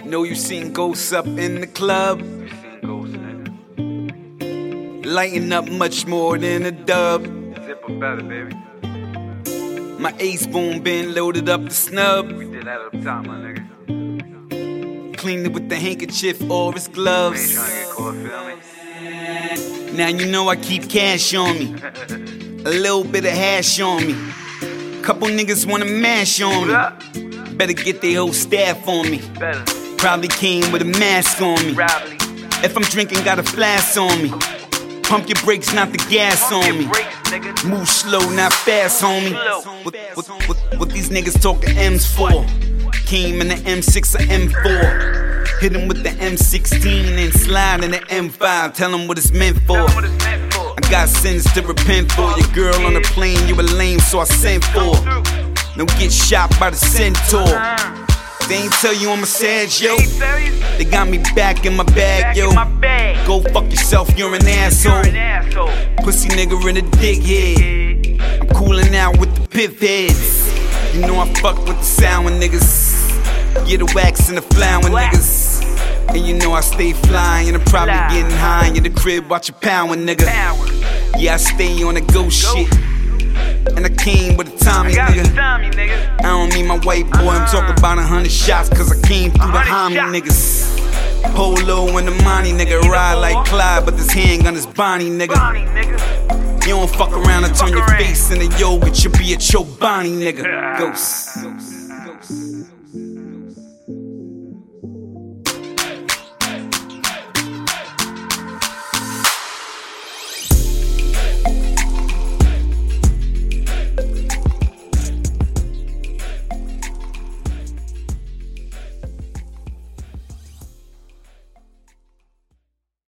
Know you seen ghosts up in the club. You seen ghosts, nigga. Lighting up much more than a dub. Zipper better, baby. My ace boom been loaded up the snub. We did that up top, my nigga. Cleaned it with the handkerchief or his We ain't gloves. tryna get caught, feel me? Now you know I keep cash on me. A little bit of hash on me. Couple niggas wanna mash on What me. up? Better get their whole staff on me. Better. Probably came with a mask on me. Rowley. If I'm drinking, got a flask on me. Pump your brakes, not the gas on me. Get breaks, nigga. Move slow, not fast, homie. Slow. What these niggas talking M's for? Came in the M6 or M4. Hit him with the M16 and slide in the M5. Tell him what it's meant for. Tell 'em what it's meant for. I got sins to repent for. Your girl on the plane, you a lame, so I sent for. Don't get shot by the centaur. They ain't tell you I'm a sad, yo. Ain't tell you? They got me back in my bag, Back yo. in my bag. Go fuck yourself, you're an You're asshole. an asshole. Pussy nigga in a dickhead. I'm coolin' out with the pith heads. You know I fuck with the sound with niggas. Get the wax and the flower Wax. niggas. And you know I stay flying. I'm probably Fly. getting high in the crib, watch a power nigga. Power. Yeah, I stay on the go shit. And I came with a Tommy Got nigga. the Tommy, nigga. I don't mean my white boy, I'm talking about 100 shots, cause I came through the 100 homie shots. niggas. Polo and the Monty nigga, ride like Clyde, but this handgun is Bonnie nigga. Bonnie, nigga. You don't fuck around and turn Fuck your around. face into yo, but you be a Chobani nigga. Ghost.